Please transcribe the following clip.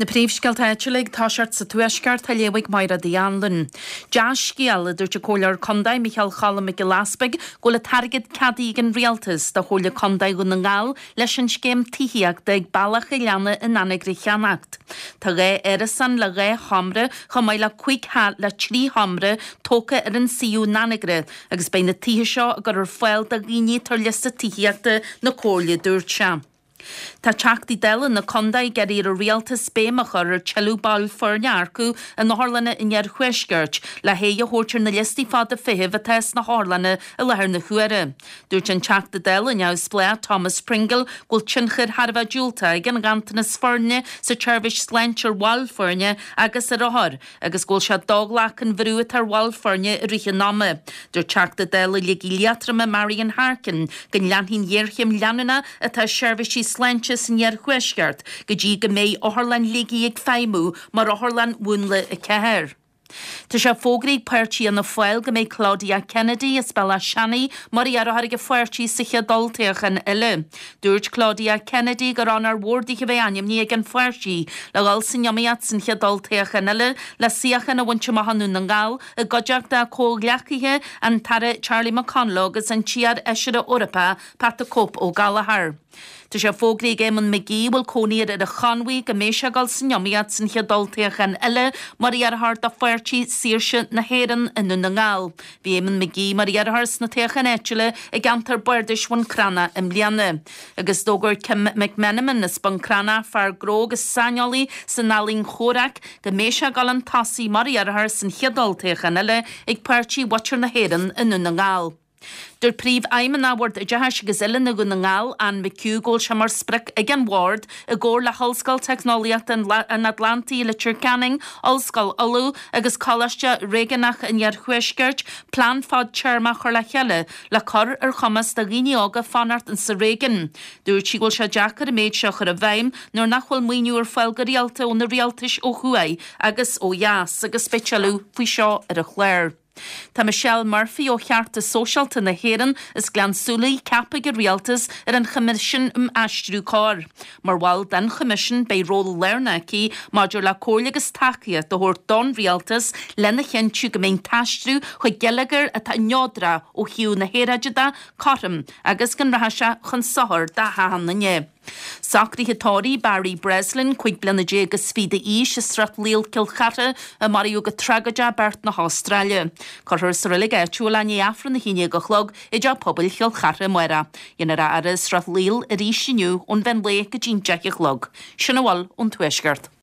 Na príomhscailteitiúlaigh tá seart sa tuaisceart a léigh maira Dianlin. Deas scial dúirt cóilear condaid Michael Challam ag Lasbeg go le targad cadí an rialtas de chola condaid go na ngáil leis an scéim tíhiach ag bailach i leanna in anagri cheannacht. Tá ré erasan le ré hamre chomai le cuig hat le trí hamre tóca ar an siú nanagre agus bein na tíhe seo gur ar foiil de riní tar lista tíhiachta na cólia dúirt se. Tá teachtaí deile na condaid geir a rialtas spéimachar ar cheilúbal fornearcú an na Harlanna inar chuisgurt le hé a hóirtir na listí fad a fihih a tes na Harlanna a lehar na chuire. Dúirt an teachta deile neamh splé Thomas Pringle gúil tinchir Harbh Júlta ag an gantanas forne sa Chervish Slencher wall forne agus a rothar agus gúil se dóglach an bhrúat ar wall forne a riche náme. Dúirt teachta deile le giliatrama Marian Harkin gan leanhín dhéirchim leanana a tá Chervish Slenches in jar chuisgart go dtí go méid Orlan ligi ag feimú mar Orlan bhuanla a ceir. Tá sé fógraigh páirtí an na foiil go méid Claudia Kennedy is spela Shani mar ar go foiirtí sa cheadoltaíoch an ile. Dúirt Claudia Kennedy gur an ar bhórdaí go bheith aim ní ag an foiirtí le gáil san yamiad san cheadoltaíoch an ile le siachan a bhaintse mahanú na ngáil a godeach da cógleachithe an tara Charlie McConlough agus an tíad eisiire Orpa Pata Cop ó Galahar. Tá sé fógraigh Éamon McGee bhfuil cóníad ar a chanmhaí go méise gáil san yamiad san cheadoltaíoch an ile mar ar thart a foiirtí síirse na héan inú na ngáil. Bhí Éamon McGee mar ar thart na teachan éitiúile ag antar bairdis bhain crana im bliana. Agus dógur Kim McMenamin na span crana fear gró agus saneolaí san nálín chórach go méise gáil an tasaí mar ar thart san cheadoltaíoch an ile ag páirtí watchar na héan inú na ngáil. Dur príomh aimime náhard a deis agus ile na go na ngáil an McHugh ggóil se mar spric ag an ward a ggóir le hallscoil technoliacht an Atlantaí le Canning, Allscoil Olú agus choiste réganach in jar chuisgurt plán fad tearmach le cheile le cor ar chumas de riine ága fanart an sa régan. Dúirt sí ggóil se deachar a méid seo chur a bhaim nuair nachhfuil muoinúr foiil go rialta ó na rialtais ó chuaid agus ó jaas agus speisialú faoi seo ar a chléir. Tá Michelle Murphy ó chearta sóisialta na héan is glansúlaí cappa go rialtas ar an chomisin aistriú cór. Mar bháil den chomisin bei ról learnaí maidir le cóla agus taciad do thuir don rialtas lena chenú go mbeidh taistriú chuig geileagar a tá neodra ó hiú na héraideda carm agus gan raise chun sothir de haan na nné. Sacríthe tóirí Barry Breslin chuig blina agus fida ís is strat líal Kilchata a maríú go tragaide bert na Australia. Corthir sa rilig éitiúil ní afran na híine go chlog i d pobl Kilchata muera. Dhéanaar ar is strat líal a rí sinniu ón bhain le go dín deich chlog. Sinna bháil ón tuaisgart.